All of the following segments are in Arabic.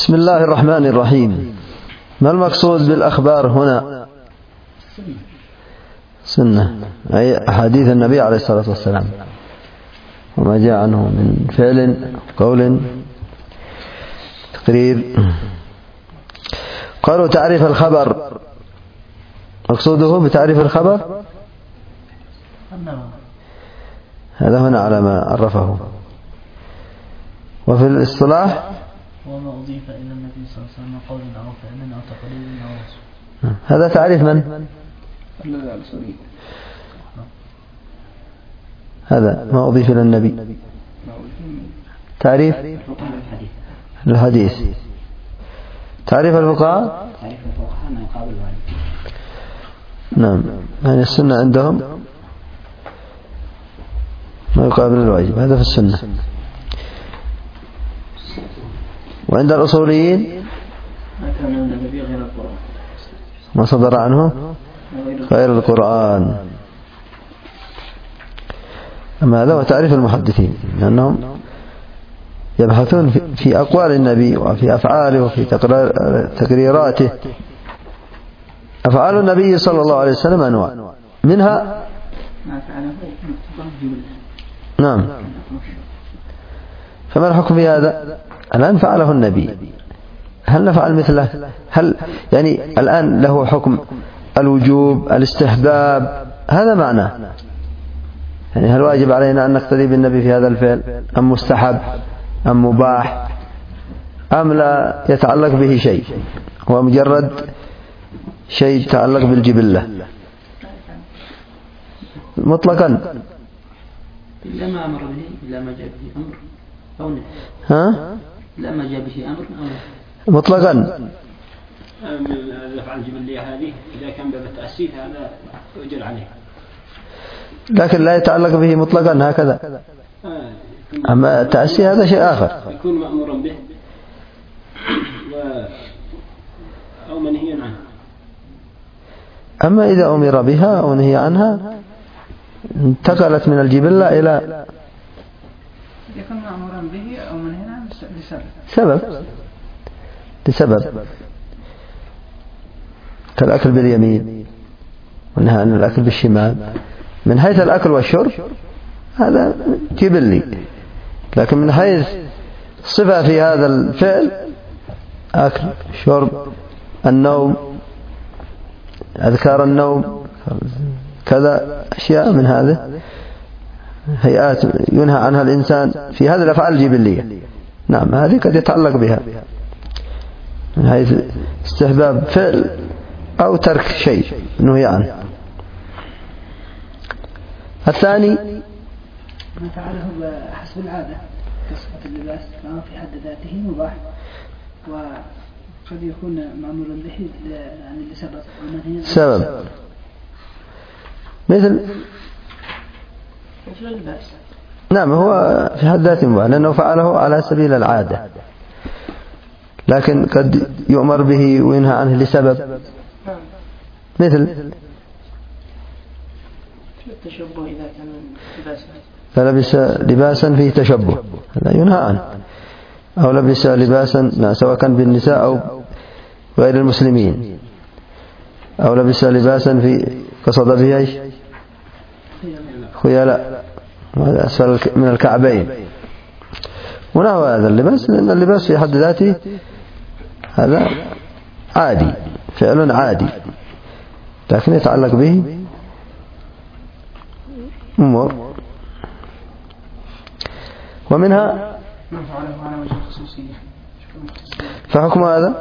بسم الله الرحمن الرحيم. ما المقصود بالأخبار هنا؟ سنة، أي أحاديث النبي عليه الصلاة والسلام وما جاء عنه من فعل قول تقرير. قالوا تعريف الخبر، مقصوده بتعريف الخبر هذا هنا على ما عرفه. وفي الاصطلاح وما أضيف إلى النبي صلى الله عليه وسلم قول أو فعل أو تقرير أو وصف. هذا تعريف من؟ هذا ما أضيف إلى النبي، تعريف الحديث. تعريف الفقهاء ما يقابل الواجب. نعم، يعني السنة عندهم ما يقابل الواجب، هذا في السنة. وعند الأصوليين ما كان من النبي غير القرآن، ما صدر عنه غير القرآن. أما هذا هو تعريف المحدثين، لأنهم يبحثون في أقوال النبي وفي أفعاله وفي تقريراته. أفعال النبي صلى الله عليه وسلم أنواع، منها ما فعله نعم. فما الحكم في هذا؟ الآن فعله النبي، هل نفعل مثله؟ هل يعني الآن له حكم الوجوب الاستحباب؟ هذا معناه، يعني هل واجب علينا أن نقتدي بالنبي في هذا الفعل، أم مستحب، أم مباح، أم لا يتعلق به شيء، هو مجرد شيء يتعلق بالجبلة مطلقا؟ إلا ما أمر به، إلا ما جاء به أمر أو نهي. ها؟ إلا ما جاء به أمر أو نهي مطلقا. من الأفعال الجبلية هذه إذا كان باب التأسيس هذا يؤجر عليه، لكن لا يتعلق به مطلقا هكذا. أما التأسي هذا شيء آخر، يكون مأمورا به أو منهيا عنه. أما إذا أمر بها أو نهي عنها انتقلت من الجبلة إلى يكون مأمورا به أو منهيا عنه لسبب كالأكل باليمين والنهي عن الأكل بالشمال. من حيث الأكل والشرب هذا جبلي، لكن من حيث صفة في هذا الفعل، أكل، شرب، النوم، أذكار النوم، كذا أشياء من هذه هيئات ينهى عنها الإنسان في هذه الأفعال الجبلية. نعم، هذه قد يتعلق بها من حيث استحباب فعل أو ترك شيء نهي عنه. الثاني ما فعله بحسب العادة كصفة اللباس، فهو في حد ذاته مباح، وقد يكون مأمورا به يعني لسبب سبب، مثل اللباس. نعم، هو في حد ذاته مباح لأنه فعله على سبيل العادة، لكن قد يؤمر به وينهى عنه لسبب، مثل التشبه إذا كان لباسا، فلبس لباسا فيه تشبه هذا ينهى عنه، أو لبس لباسا سواء كان بالنساء أو غير المسلمين، أو لبس لباسا في قصد به ايش؟ خيلاء أسفل من الكعبين ونحو هذا اللباس، لأن اللباس في حد ذاته هذا عادي، فعل عادي، لكن يتعلق به أمور. ومنها ما فعله على وجه الخصوصية، فحكم هذا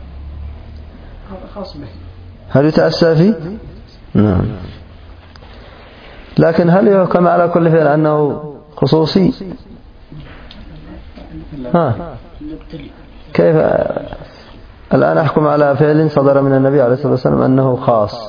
خاص به، هل يتأسى فيه؟ نعم، لكن هل يحكم على كل فعل أنه خصوصي؟ كيف الآن أحكم على فعل صدر من النبي عليه الصلاة والسلام أنه خاص؟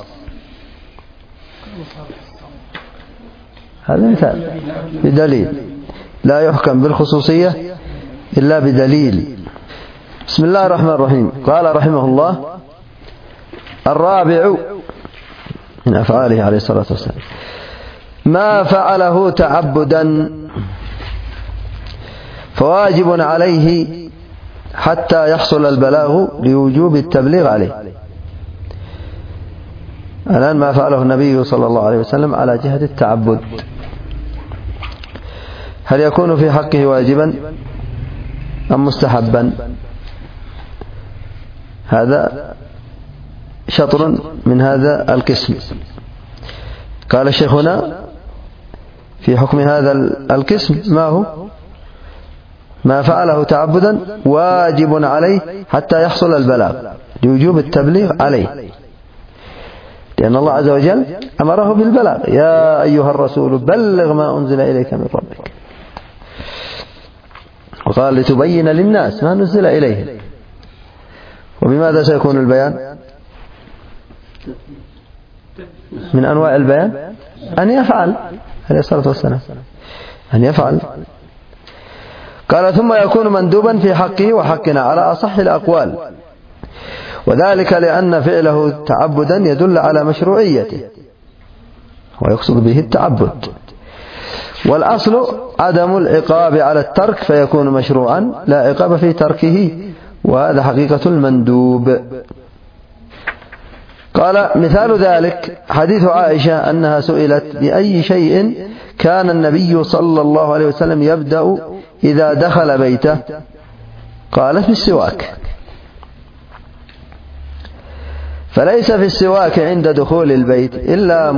هذا مثال بدليل، لا يحكم بالخصوصية إلا بدليل. بسم الله الرحمن الرحيم. قال رحمه الله: الرابع من أفعاله عليه الصلاة والسلام ما فعله تعبدا فواجب عليه حتى يحصل البلاغ لوجوب التبليغ عليه. الآن ما فعله النبي صلى الله عليه وسلم على جهة التعبد، هل يكون في حقه واجبا أم مستحبا؟ هذا شطر من هذا القسم. قال الشيخ هنا في حكم هذا القسم ما هو؟ ما فعله تعبدا واجب عليه حتى يحصل البلاغ لوجوب التبليغ عليه، لأن الله عز وجل أمره بالبلاغ: يا أيها الرسول بلغ ما أنزل إليك من ربك. وقال: لتبين للناس ما نزل إليه. وبماذا سيكون البيان؟ من أنواع البيان أن يفعل عليه الصلاة والسلام، أن يفعل. قال: ثم يكون مندوبا في حقه وحقنا على أصح الأقوال، وذلك لأن فعله تعبدا يدل على مشروعيته، ويقصد به التعبد. والأصل عدم العقاب على الترك فيكون مشروعا، لا عقاب في تركه، وهذا حقيقة المندوب. قال: مثال ذلك حديث عائشة أنها سئلت: بأي شيء كان النبي صلى الله عليه وسلم يبدأ إذا دخل بيته؟ قالت: بالسواك. فليس في السواك عند دخول البيت إلا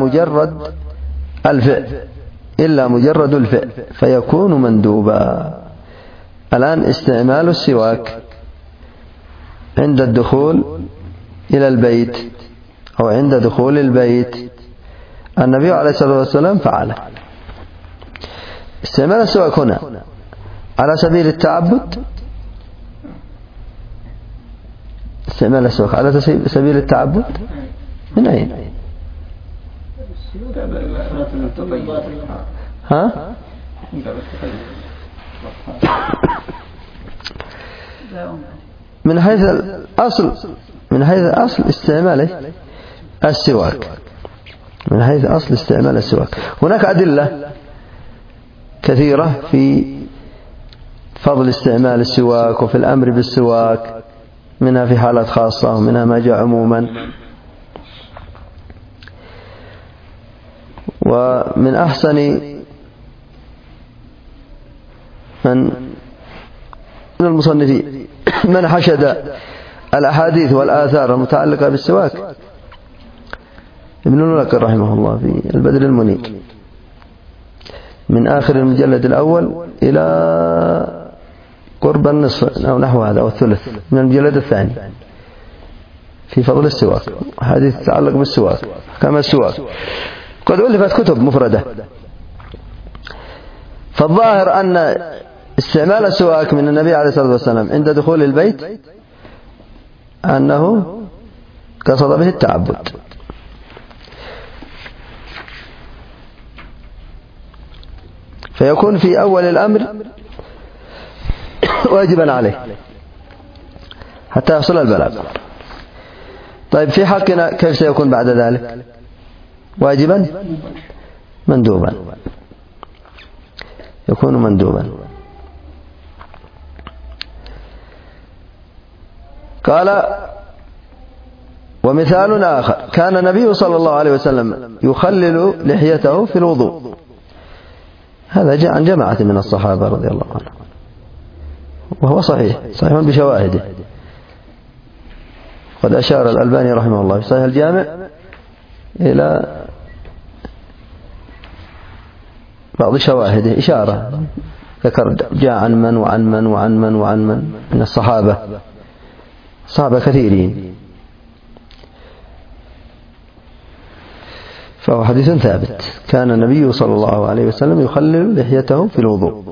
مجرد الفعل فيكون مندوبا. الآن استعمال السواك عند الدخول إلى البيت أو عند دخول البيت النبي عليه الصلاة والسلام فعله. استعمال السواك هنا على سبيل التعبد، استعمال السواك على سبيل التعبد من أين؟ ها؟ من حيث أصل استعماله السواك، من حيث أصل استعمال السواك. هناك أدلة كثيرة في فضل استعمال السواك وفي الأمر بالسواك، منها في حالات خاصة ومنها ما جاء عموما. ومن أحسن من المصنفين من حشد الأحاديث والآثار المتعلقة بالسواك ابن الملقن رحمه الله في البدر المنير، من آخر المجلد الأول إلى قرب النصف أو نحو هذا أو الثلث من المجلد الثاني في فضل السواك، حديث تتعلق بالسواك كما السواك. قد ألفت كتب مفردة. فالظاهر أن استعمال السواك من النبي عليه الصلاة والسلام عند دخول البيت أنه قصد به التعبد. فيكون في أول الأمر واجبا عليه حتى يحصل البلاغ. طيب في حقنا كيف سيكون بعد ذلك؟ واجبا مندوبا، يكون مندوبا. قال: ومثال آخر كان النبي صلى الله عليه وسلم يخلل لحيته في الوضوء. هذا جاء عن جماعة من الصحابة رضي الله عنهم، وهو صحيح بشواهده. قد أشار الألباني رحمه الله في صحيح الجامع إلى بعض شواهده إشارة، ذكر جاء عن من وعن من وعن من وعن من الصحابة، صحابة كثيرين، فهو حديث ثابت. كان النبي صلى الله عليه وسلم يخلل لحيته في الوضوء.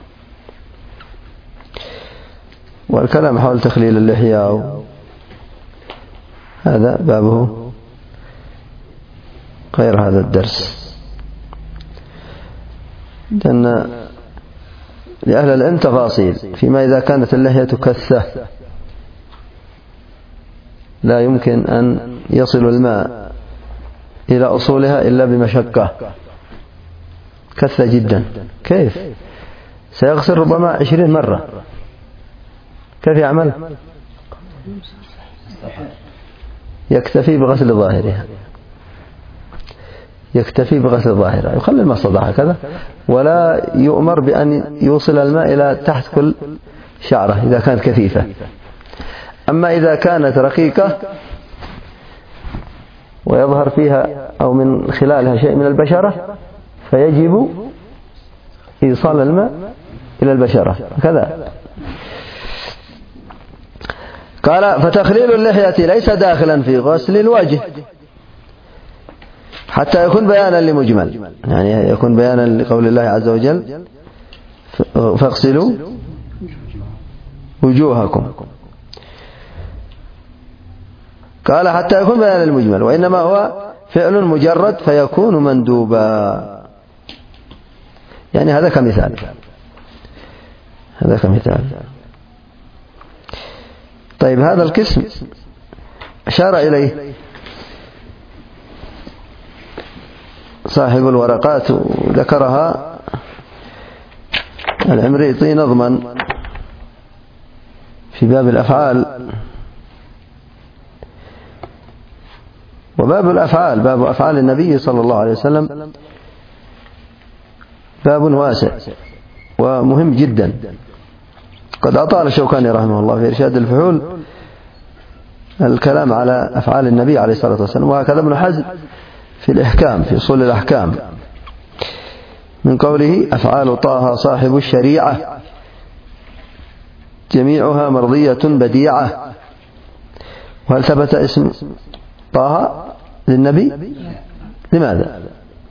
والكلام حول تخليل اللحية هذا بابه غير هذا الدرس، لأن لأهل العلم تفاصيل فيما إذا كانت اللحية كثة لا يمكن أن يصل الماء إلى أصولها إلا بمشقة، كثة جدا. كيف؟ سيغسل ربما 20 مرة، كيف يعمل؟ يكتفي بغسل ظاهرها، يكتفي بغسل ظاهرها، يخلي المصدر هكذا، ولا يؤمر بأن يوصل الماء إلى تحت كل شعرة إذا كانت كثيفة. أما إذا كانت رقيقة ويظهر فيها أو من خلالها شيء من البشرة فيجب إيصال الماء إلى البشرة كذا. قال فتخليل اللحية ليس داخلا في غسل الوجه حتى يكون بيانا لمجمل، يعني يكون بيانا لقول الله عز وجل فاغسلوا وجوهكم. قال حتى يكون بيانا للمجمل، وإنما هو فعل مجرد فيكون مندوبا. يعني هذا كمثال، هذا كمثال. طيب هذا القسم أشار إليه صاحب الورقات وذكرها العمريطي نظما في باب الأفعال. وباب الأفعال باب أفعال النبي صلى الله عليه وسلم باب واسع ومهم جدا. قد أطال الشوكاني رحمه الله في إرشاد الفحول الكلام على أفعال النبي عليه الصلاة والسلام، وهكذا ابن حزم في الإحكام في أصول الأحكام من قوله أفعال طه صاحب الشريعة جميعها مرضية بديعة. وهل ثبت اسم طه للنبي؟ لماذا؟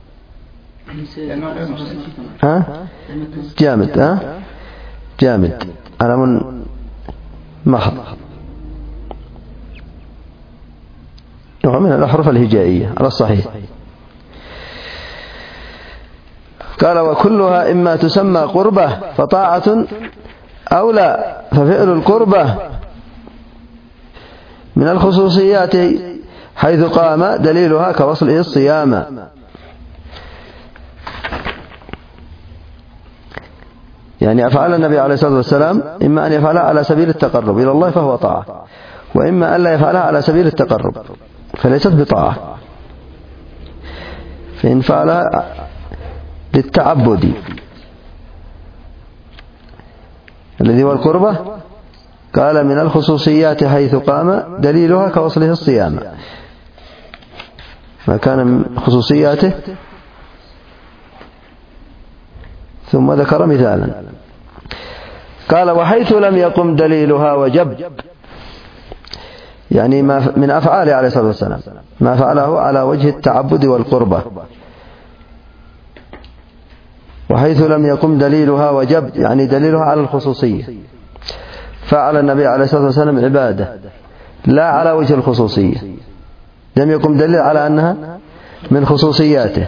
جامد، جامد علم محض من الأحرف الهجائية على الصحيح. قال وكلها إما تسمى قربة فطاعة أو لا، ففعل القربة من الخصوصيات حيث قام دليلها كوصله الصيام. يعني أفعال النبي عليه الصلاة والسلام إما أن يفعلها على سبيل التقرب إلى الله فهو طاعة، وإما أن لا يفعلها على سبيل التقرب فليست بطاعة. فإن فعلها للتعبد الذي هو القربة قال من الخصوصيات حيث قام دليلها كوصله الصيام، ما كان من خصوصياته. ثم ذكر مثالا قال وحيث لم يقم دليلها وجب، يعني ما من أفعاله عليه الصلاة والسلام ما فعله على وجه التعبد والقربة. وحيث لم يقم دليلها وجب يعني دليلها على الخصوصية، فعل النبي عليه الصلاة والسلام عبادة لا على وجه الخصوصية، لم يقم دليل على أنها من خصوصياته.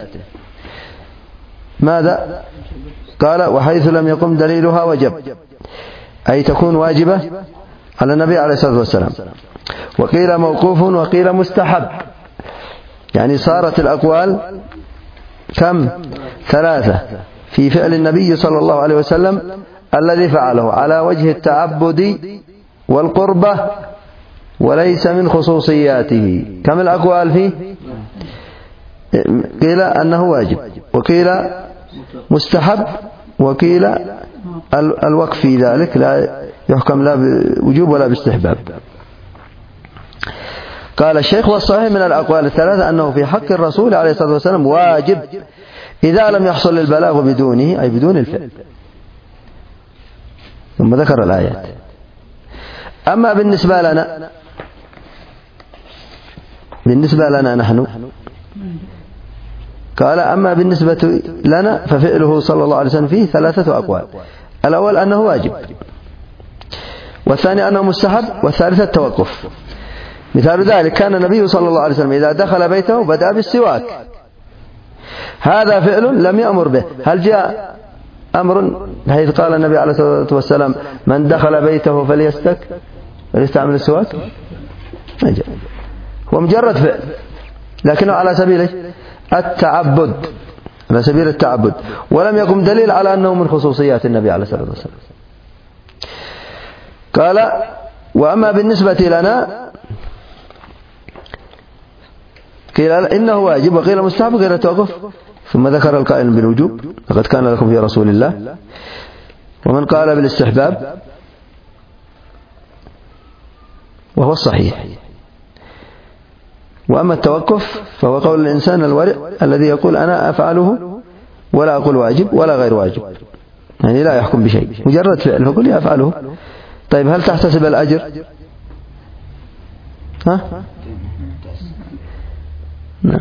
ماذا؟ قال وحيث لم يقم دليلها وجب، أي تكون واجبة على النبي عليه الصلاة والسلام. وقيل موقوف وقيل مستحب، يعني صارت الأقوال كم؟ ثلاثة في فعل النبي صلى الله عليه وسلم الذي فعله على وجه التعبد والقربة وليس من خصوصياته. كم الأقوال فيه؟ قيل أنه واجب، وقيل مستحب، وقيل الوقف في ذلك لا يحكم لا بوجوب ولا باستحباب. قال الشيخ والصحيح من الأقوال الثلاثة أنه في حق الرسول عليه الصلاة والسلام واجب إذا لم يحصل البلاغ بدونه، أي بدون الفعل. ثم ذكر الآيات. أما بالنسبة لنا نحن قال أما بالنسبة لنا ففعله صلى الله عليه وسلم فيه ثلاثة أقوال. الأول أنه واجب، والثاني أنه مستحب، والثالث التوقف. مثال ذلك كان النبي صلى الله عليه وسلم إذا دخل بيته بدأ بالسواك، هذا فعل لم يأمر به. هل جاء أمر حيث قال النبي عليه الصلاة والسلام من دخل بيته فليستعمل السواك؟ ما جاء، هو مجرد فعل لكنه على سبيل التعبد، على سبيل التعبد، ولم يقم دليل على أنه من خصوصيات النبي عليه الصلاة والسلام. قال: وأما بالنسبة لنا قيل إنه واجب وقيل مستحب وقيل توقف، ثم ذكر القائل بالوجوب: لقد كان لكم في رسول الله. ومن قال بالاستحباب وهو الصحيح. وأما التوقف فهو قول الإنسان الورع الذي يقول: أنا أفعله ولا أقول واجب ولا غير واجب، يعني لا يحكم بشيء، مجرد فعل فقل أفعله. طيب هل تحتسب الأجر؟ ها؟ نعم.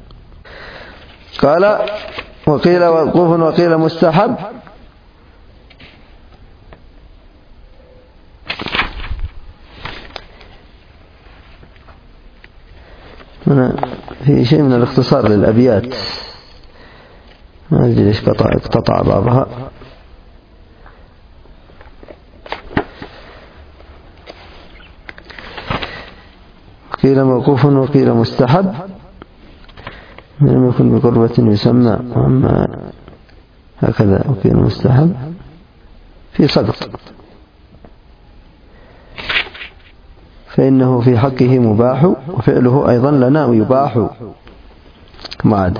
قال: وقيل وقوف وقيل مستحب. في شيء من الاختصار للأبيات، ما أدري ليش اقتطع بعضها. قيل موقوف وقيل مستحب، لم يكن بقربة يسمى، وأما هكذا وقيل مستحب في صدق، فإنه في حقه مباح وفعله أيضا لنا يباح كما عاد.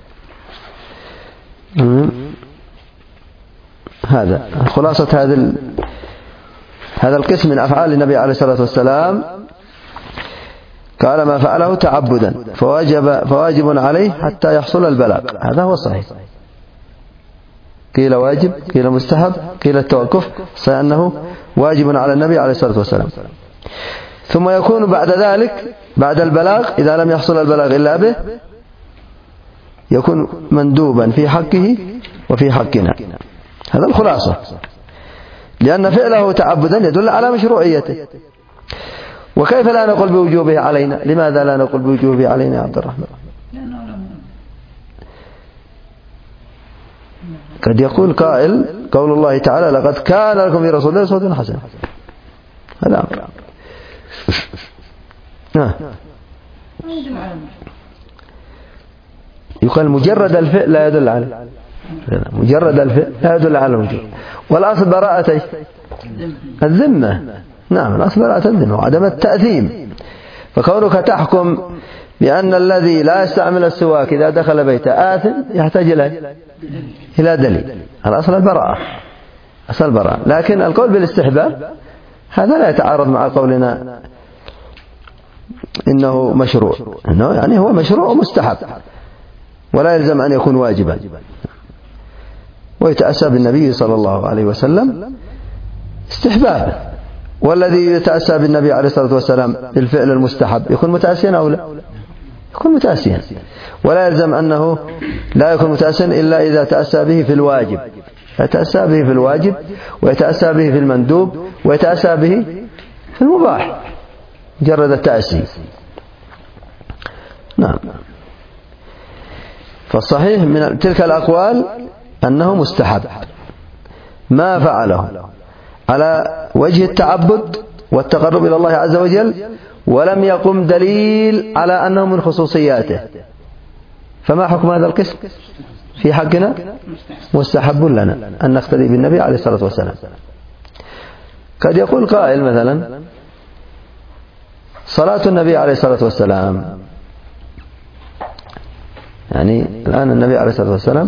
هذا خلاصة هذا القسم من أفعال النبي عليه الصلاة والسلام. قال: ما فعله تعبدا فواجب عليه حتى يحصل البلاغ. هذا هو الصحيح. قيل واجب، قيل مستحب، قيل التوقف، فأنه واجب على النبي عليه الصلاة والسلام. ثم يكون بعد ذلك بعد البلاغ إذا لم يحصل البلاغ إلا به يكون مندوبا في حقه وفي حقنا. هذا الخلاصة، لأن فعله تعبدا يدل على مشروعيته. وكيف لا نقول بوجوبه علينا؟ لماذا لا نقول بوجوبه علينا يا عبد الرحمن؟ قد يقول قائل: قول الله تعالى: لقد كان لكم في رسول الله أسوة حسنة. هذا أمر. يقال مجرد الفعل لا يدل عليه، مجرد الفعل لا يدل على الوجوب. والأصل براءة الذمة. نعم، الأصل براءة الذمة وعدم التأثيم. فكونك تحكم بأن الذي لا يستعمل السواك إذا دخل بيته آثم يحتاج إلى دليل. الأصل البراءة، أصل البراءة. لكن القول بالاستحباب هذا لا يتعارض مع قولنا إنه مشروع، إنه يعني هو مشروع ومستحب ولا يلزم أن يكون واجبا. ويتأسى بالنبي صلى الله عليه وسلم استحبابا، والذي يتأسى بالنبي عليه الصلاة والسلام بالفعل المستحب يكون متأسيا أو لا؟ يكون متأسيا. ولا يلزم أنه لا يكون متأسيا إلا إذا تأسى به في الواجب. يتأسى به في الواجب، ويتأسى به في المندوب، ويتأسى به في المباح، مجرد التأسي. نعم. فالصحيح من تلك الأقوال أنه مستحب ما فعله على وجه التعبد والتقرب إلى الله عز وجل، ولم يقم دليل على أنه من خصوصياته. فما حكم هذا القسم في حقنا؟ مستحب لنا أن نقتدي بالنبي عليه الصلاة والسلام. قد يقول قائل مثلا: صلاة النبي عليه الصلاة والسلام، يعني الآن النبي عليه الصلاة والسلام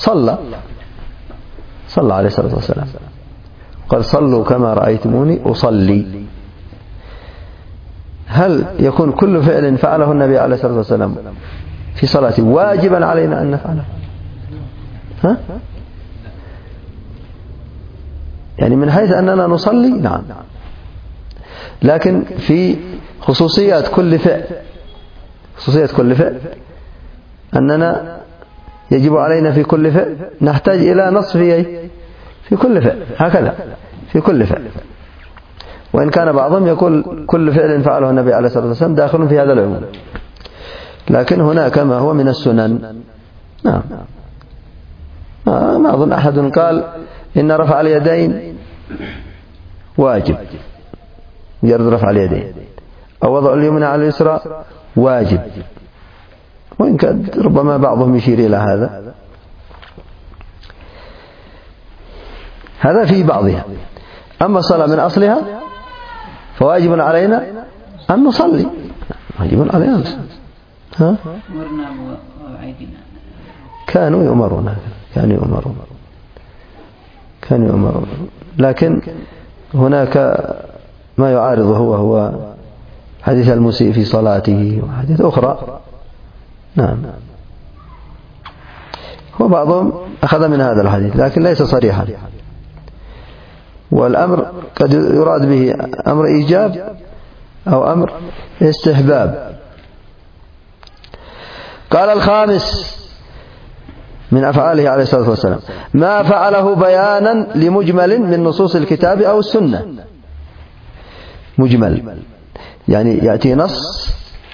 صلى عليه الصلاة والسلام، قال: صلوا كما رأيتموني أصلي. هل يكون كل فعل فعله النبي عليه الصلاة والسلام في صلاته واجبا علينا أن نفعله؟ ها؟ يعني من حيث أننا نصلي نعم، لكن في خصوصيات كل فعل أننا يجب علينا في كل فعل نحتاج إلى نص في كل فعل، هكذا في كل فعل. وإن كان بعضهم يقول كل فعل فعله النبي عليه الصلاة والسلام داخل في هذا العموم، لكن هناك ما هو من السنن. نعم. ما أظن أحد قال إن رفع اليدين واجب، مجرد رفع اليدين، أو وضع اليمنى على اليسرى واجب، وإن كان ربما بعضهم يشير إلى هذا في بعضها. أما الصلاة من أصلها فواجب علينا أن نصلي، واجب علينا أن نصلي. ها؟ كانوا يؤمرون، لكن هناك ما يعارضه وهو حديث المسيء في صلاته وحديث أخرى. نعم، وبعضهم أخذ من هذا الحديث لكن ليس صريحا، والأمر قد يراد به أمر إيجاب أو أمر استحباب. قال الخامس من أفعاله عليه الصلاة والسلام ما فعله بيانا لمجمل من نصوص الكتاب أو السنة. مجمل يعني يأتي نص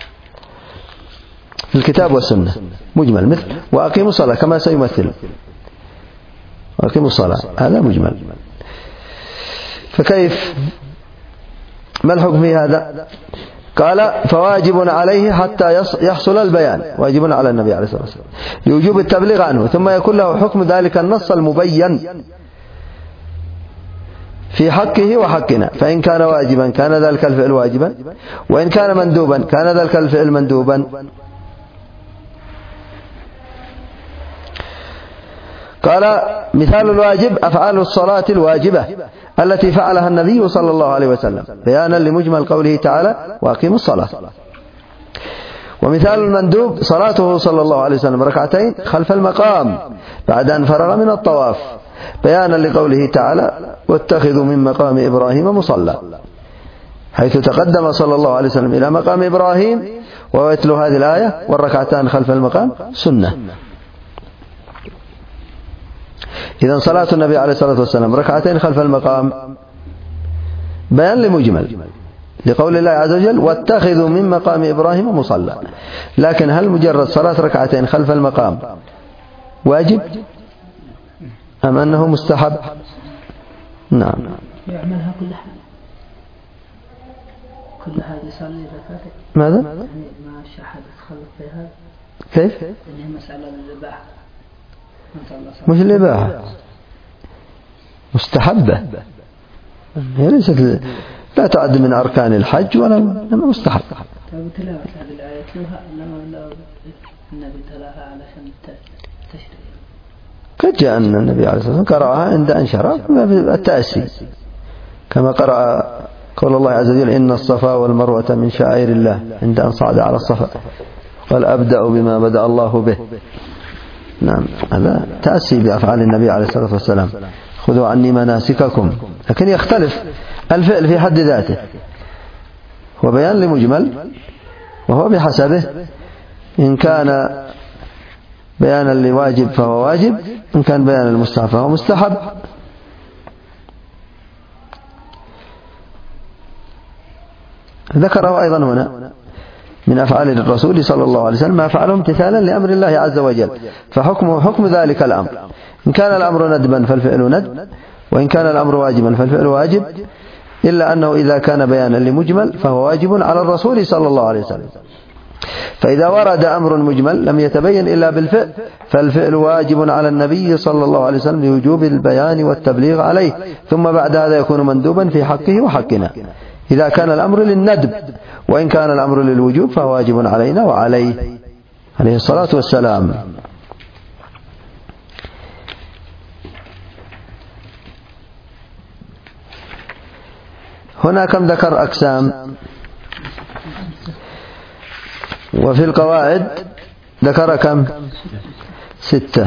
في الكتاب والسنة مجمل، مثل وأقيموا الصلاة كما سيمثل، وأقيموا الصلاة هذا مجمل. فكيف، ما الحكم في هذا؟ قال فواجب عليه حتى يحصل البيان، واجب على النبي عليه الصلاة والسلام لوجوب التبليغ عنه، ثم يكون له حكم ذلك النص المبين في حقه وحقنا، فإن كان واجبا كان ذلك الفعل واجبا، وإن كان مندوبا كان ذلك الفعل مندوبا. قال مثال الواجب أفعال الصلاة الواجبة التي فعلها النبي صلى الله عليه وسلم بيانا لمجمل قوله تعالى وأقيموا الصلاة. ومثال المندوب صلاته صلى الله عليه وسلم ركعتين خلف المقام بعد أن فرغ من الطواف بيانا لقوله تعالى واتخذوا من مقام إبراهيم مصلى، حيث تقدم صلى الله عليه وسلم إلى مقام إبراهيم وهو يتلو هذه الآية والركعتان خلف المقام سنة. إذن صلاة النبي عليه الصلاة والسلام ركعتين خلف المقام بيان لمجمل لقول الله عز وجل واتخذوا من مقام إبراهيم مصلى. لكن هل مجرد صلاة ركعتين خلف المقام واجب أم أنه مستحب؟ نعم، يعملها كل هذه يصلي ركعتين. ماذا؟ ما الشحادة تخلف في هذا؟ كيف؟ إنها مسألة الذباح مش الإباحة، مستحبة، هي ليست لا تعد من أركان الحج ولا مستحب. طيب تلاوة هذه الآية تلوها لو النبي تلاها علشان التشريع. قد جاء أن النبي عليه الصلاة والسلام قرأها عند أن شرف التأسي، كما قرأ قول الله عز وجل إن الصفا والمروة من شعائر الله عند أن صعد على الصفا قال أبدأ بما بدأ الله به. نعم، هذا تأسي بأفعال النبي عليه الصلاة والسلام خذوا عني مناسككم. لكن يختلف الفعل في حد ذاته، هو بيان لمجمل وهو بحسبه، إن كان بيانا لواجب فهو واجب، إن كان بيانا لمستحب فهو مستحب. ذكره أيضا هنا من أفعال الرسول صلى الله عليه وسلم ما فعله امتثالا لأمر الله عز وجل، فحكمه حكم ذلك الأمر، إن كان الأمر ندبا فالفعل ندب، وإن كان الأمر واجبا فالفعل واجب، إلا أنه إذا كان بيانا لمجمل فهو واجب على الرسول صلى الله عليه وسلم. فإذا ورد أمر مجمل لم يتبين إلا بالفعل فالفعل واجب على النبي صلى الله عليه وسلم لوجوب البيان والتبليغ عليه، ثم بعد هذا يكون مندوبا في حقه وحقنا إذا كان الأمر للندب، وإن كان الأمر للوجوب فهو واجب علينا وعليه عليه الصلاة والسلام. هنا كم ذكر أقسام؟ وفي القواعد ذكر كم؟ 6.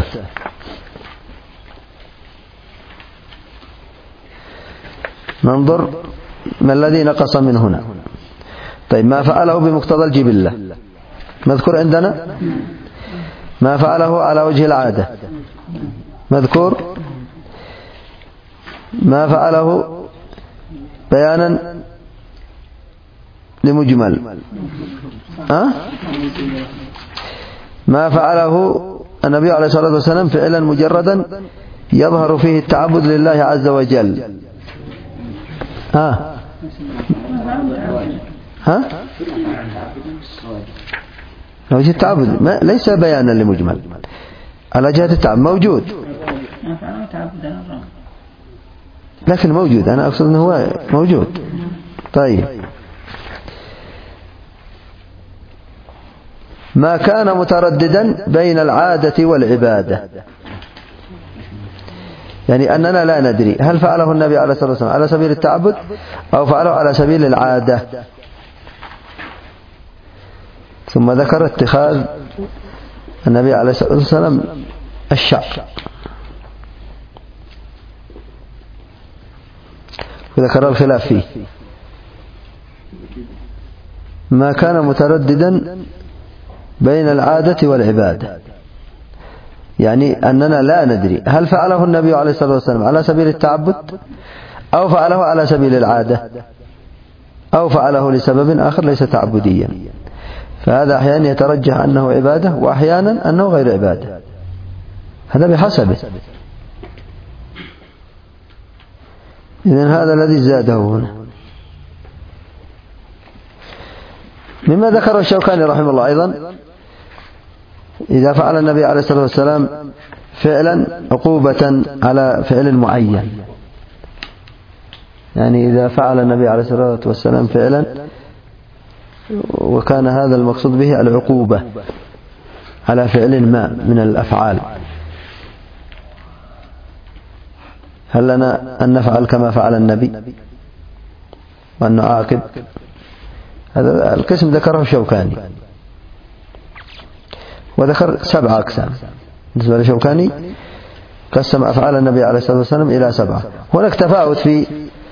ننظر ما الذي نقص من هنا. طيب، ما فعله بمقتضى الجبلة مذكور عندنا، ما فعله على وجه العادة مذكور، ما فعله بيانا لمجمل، ما فعله النبي عليه الصلاة والسلام فعلا مجردا يظهر فيه التعبد لله عز وجل، وجه التعبد ليس بيانا لمجمل على جهة التعبد موجود، لكن موجود، أنا أقصد أنه هو موجود طيب، ما كان مترددا بين العادة والعبادة، يعني أننا لا ندري هل فعله النبي عليه الصلاة والسلام على سبيل التعبد أو فعله على سبيل العادة. ثم ذكر اتخاذ النبي عليه الصلاة والسلام الشعر، وذكر الخلاف فيه. ما كان مترددا بين العادة والعبادة، يعني أننا لا ندري هل فعله النبي عليه الصلاة والسلام على سبيل التعبد أو فعله على سبيل العادة أو فعله لسبب آخر ليس تعبديا. فهذا أحيانا يترجح أنه عبادة وأحيانا أنه غير عبادة، هذا بحسبه. إذن هذا الذي زاده هنا. مما ذكر الشوكاني رحمه الله أيضا، إذا فعل النبي عليه الصلاة والسلام فعلا عقوبة على فعل معين، يعني إذا فعل النبي عليه الصلاة والسلام فعلا وكان هذا المقصود به العقوبة على فعل ما من الأفعال، هل لنا أن نفعل كما فعل النبي وأن نعاقب؟ هذا القسم ذكره الشوكاني، وذكر 7 أقسام. بالنسبة للشوكاني قسم أفعال النبي عليه الصلاة والسلام إلى 7. هناك تفاوت في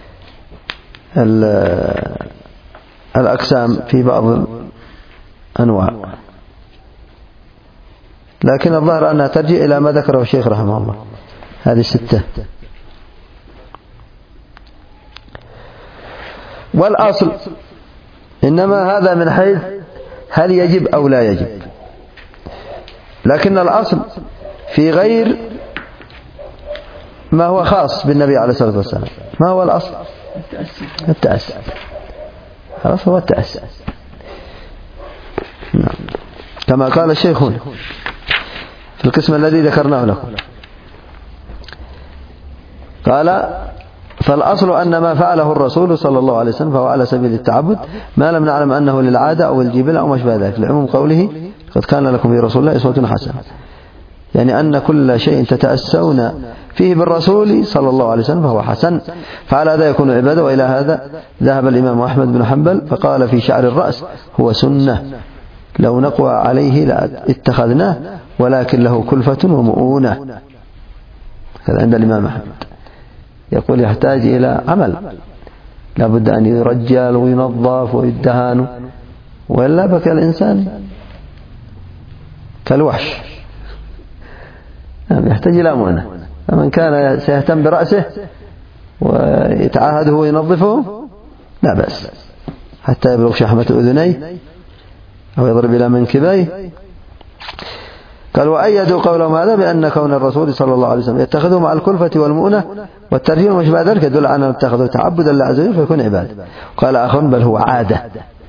الأقسام في بعض الأنواع، لكن الظاهر أنها ترجع إلى ما ذكره الشيخ رحمه الله، هذه 6. والأصل إنما هذا من حيث هل يجب أو لا يجب، لكن الأصل في غير ما هو خاص بالنبي عليه الصلاة والسلام. ما هو الأصل؟ التأسي. خلاص، هو التأسي. نعم. كما قال الشيخ هنا في القسم الذي ذكرناه لكم، قال: فالأصل أن ما فعله الرسول صلى الله عليه وسلم فهو على سبيل التعبد، ما لم نعلم أنه للعادة أو الجبلة أو ما شابه ذلك، لعموم قوله: قد كان لكم في رسول الله أسوة حسنة. يعني أن كل شيء تتأسون فيه بالرسول صلى الله عليه وسلم فهو حسن، فعلى هذا يكون عبادة. وإلى هذا ذهب الإمام أحمد بن حنبل فقال في شعر الرأس: هو سنة لو نقوى عليه لاتخذناه ولكن له كلفة ومؤونة. هذا عند الإمام أحمد، يقول يحتاج إلى عمل، لا بد أن يرجل وينظف ويدهان، وإلا بكى الإنسان كالوحش، يحتاج إلى مؤنة. فمن كان سيهتم برأسه ويتعاهده وينظفه لا بأس حتى يبلغ شحمة أذنيه أو يضرب إلى منكبيه. قال: وأيدوا قولهم هذا بأن كون الرسول صلى الله عليه وسلم يتخذه مع الكلفة والمؤنة والترهيب وما شابه ذلك يدل على أنه اتخذه تعبدا لله عز وجل فيكون عبادة. قال آخر: بل هو عادة.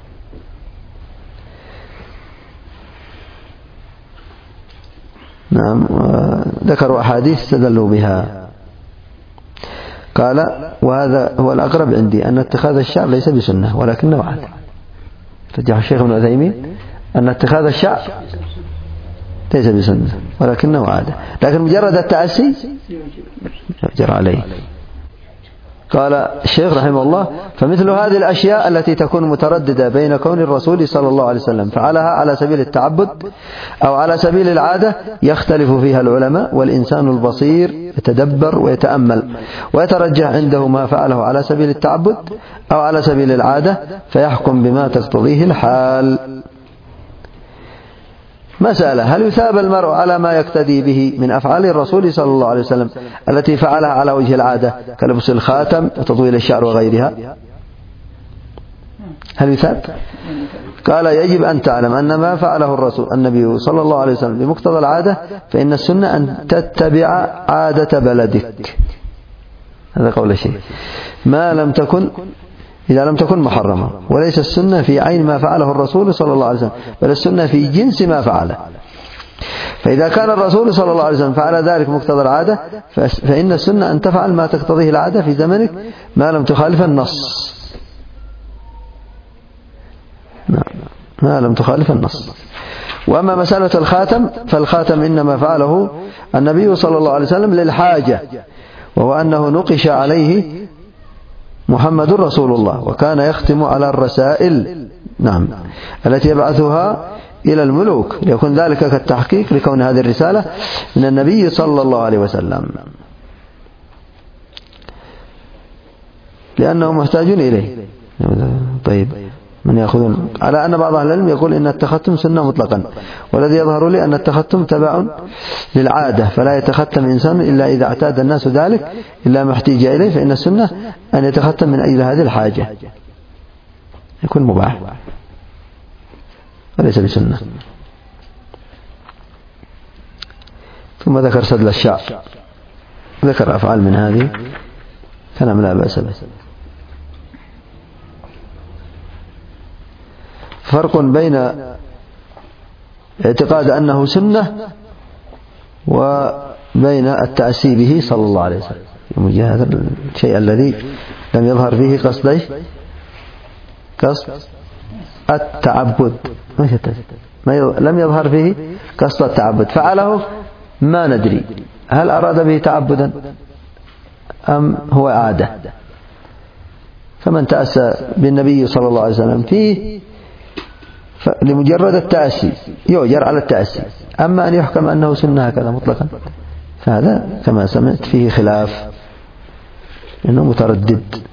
نعم، ذكروا أحاديث استدلوا بها. قال: وهذا هو الأقرب عندي أن اتخاذ الشعر ليس بسنة ولكنه عادة. رجح الشيخ ابن عثيمين أن اتخاذ الشعر ليس بسنة ولكنه عادة، لكن مجرد التأسي يجرى عليه. قال الشيخ رحمه الله: فمثل هذه الأشياء التي تكون مترددة بين كون الرسول صلى الله عليه وسلم فعلها على سبيل التعبد أو على سبيل العادة يختلف فيها العلماء، والإنسان البصير يتدبر ويتأمل ويترجح عنده ما فعله على سبيل التعبد أو على سبيل العادة فيحكم بما تقتضيه الحال. مسألة: هل يثاب المرء على ما يقتدي به من أفعال الرسول صلى الله عليه وسلم التي فعلها على وجه العادة كلبس الخاتم وتطويل الشعر وغيرها؟ هل يثاب؟ قال: يجب أن تعلم أن ما فعله الرسول النبي صلى الله عليه وسلم بمقتضى العادة فإن السنة أن تتبع عادة بلدك. هذا قول الشيخ. ما لم تكن إذا لم تكن محرمة، وليس السنة في عين ما فعله الرسول صلى الله عليه وسلم، بل السنة في جنس ما فعله. فإذا كان الرسول صلى الله عليه وسلم فعل ذلك مقتضى العادة فإن السنة أن تفعل ما تقتضيه العادة في زمنك ما لم تخالف النص. ما لم تخالف النص. وأما مسألة الخاتم فالخاتم إنما فعله النبي صلى الله عليه وسلم للحاجة، وهو أنه نقش عليه محمد رسول الله، وكان يختم على الرسائل نعم التي يبعثها إلى الملوك، ليكون ذلك كالتحقيق لكون هذه الرسالة من النبي صلى الله عليه وسلم، لأنهم محتاجون إليه. طيب، من يأخذون على أن بعض أهل العلم يقول إن التختم سنة مطلقا، والذي يظهر لي أن التختم تبع للعادة، فلا يتختم إنسان إلا إذا اعتاد الناس ذلك إلا ما احتاج إليه، فإن السنة أن يتختم من أجل هذه الحاجة، يكون مباح وليس بسنة. ثم ذكر سدل الشعر، ذكر أفعال من هذه كلام لا بأس به. فرق بين اعتقاد أنه سنة وبين التأسي به صلى الله عليه وسلم، هذا الشيء الذي لم يظهر فيه قصد التعبد، لم يظهر فيه قصد التعبد، فعله ما ندري هل أراد به تعبدا أم هو عادة. فمن تأسى بالنبي صلى الله عليه وسلم فيه لمجرد التأسي يؤجر على التأسي، أما أن يحكم أنه سنة هكذا مطلقا فهذا كما سمعت فيه خلاف، إنه متردد.